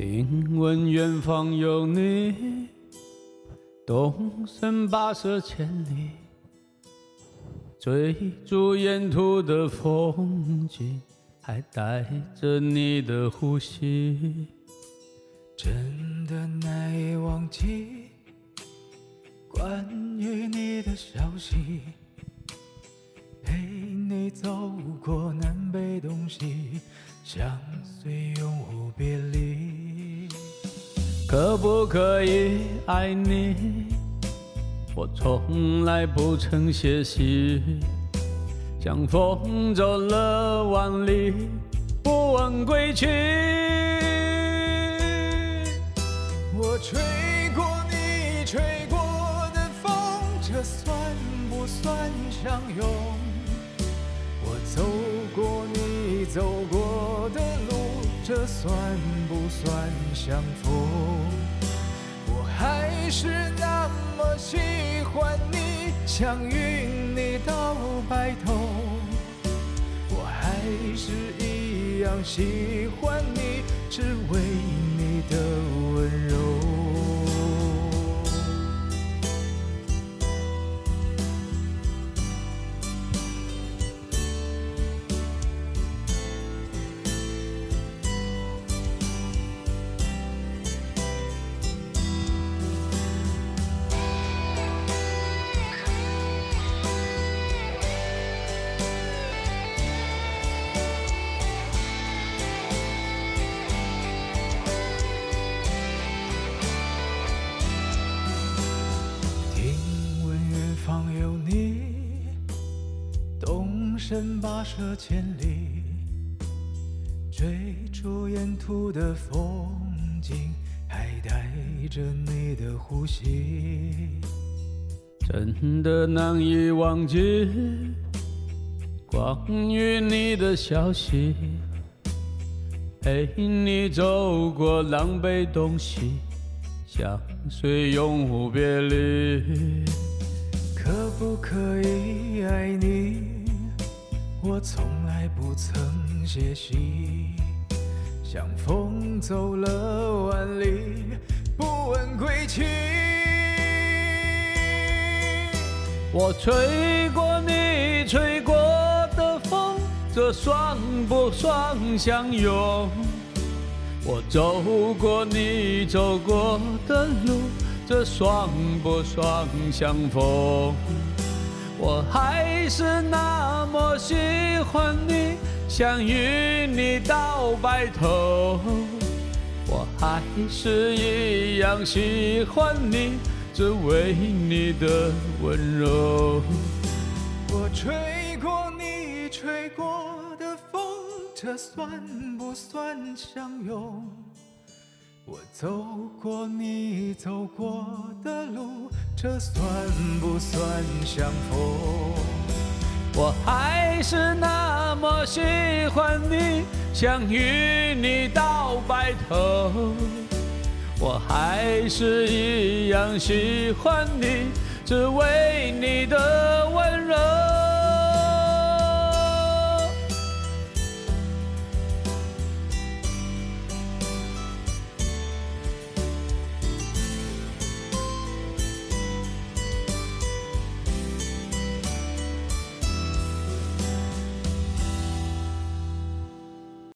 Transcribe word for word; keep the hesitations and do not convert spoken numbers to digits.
听闻远方有你，动身跋涉千里，追逐沿途的风景，还带着你的呼吸。 真的难以忘记关于你的消息，陪你走过南北东西，相随永无别离。 可不可以爱你？我从来不曾歇息，像风走了万里，不问归去。 我吹过你吹过的风，这算不算相拥？我走过你走过的路，这算不算相逢？我还是那么喜欢你，想与你到白头。我还是一样喜欢你，只为你的温柔。身跋涉千里，追逐沿途的风景，还带着你的呼吸。 真的难以忘记关于你的消息，陪你走过南北东西，相随永无别离。 可不可以爱你？我从来不曾歇息，像风走了万里，不问归期。 我吹过你吹过的风，这算不算相拥？我走过你走过的路，这算不算相逢？我还是那么喜欢你，想与你到白头。我还是一样喜欢你，只为你的温柔。 我吹过你吹过的风，这算不算相拥？我走过你走过的路，这算不算相逢？ 我还是那么喜欢你，想与你到白头。我还是一样喜欢你，只为你的温柔。